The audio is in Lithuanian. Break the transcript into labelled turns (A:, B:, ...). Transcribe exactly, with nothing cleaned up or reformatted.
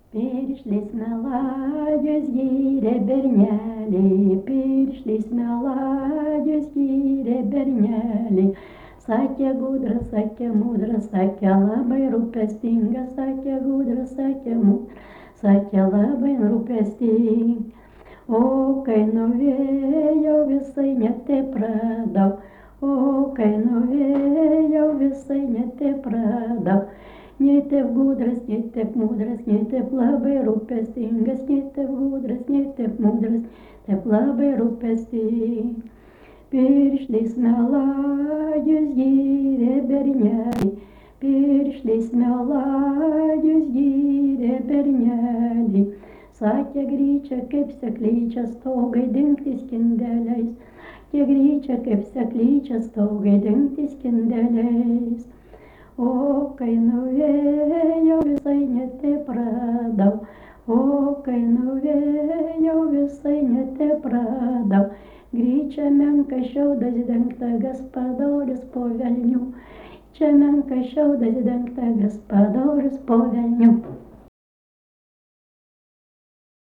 A: Piršlės melagijos gyrė bernelį, piršlės melagijos gyrė bernelį. Sakė gudras, sakė mudras, sakė labai rūpestingas, sakė gudras, sakė mudras, sakė labai rūpestingas. O kai nuvėjau visai netepradau, o kai nuvėjau visai netepradau. Nei taip gudras, nei taip mudras, nei taip labai rūpestingas, nei taip gudras, nei taip mudras, taip labai rūpestingas. Piršlės melagijos gyrė bernelį, piršlės melagijos gyrė bernelį. Sakė gryčia kaip seklyčia stogai dengti skindeliais, sakė gryčia kaip seklyčia stogai dengti skindeliais. O kai nuvėjau visai netepradau, o kai nuvėjau visai netepradau. Gryčia menka šiaudas dengta gaspadorius po velnių, čia menka šiaudas dengta gaspadorius po velnių.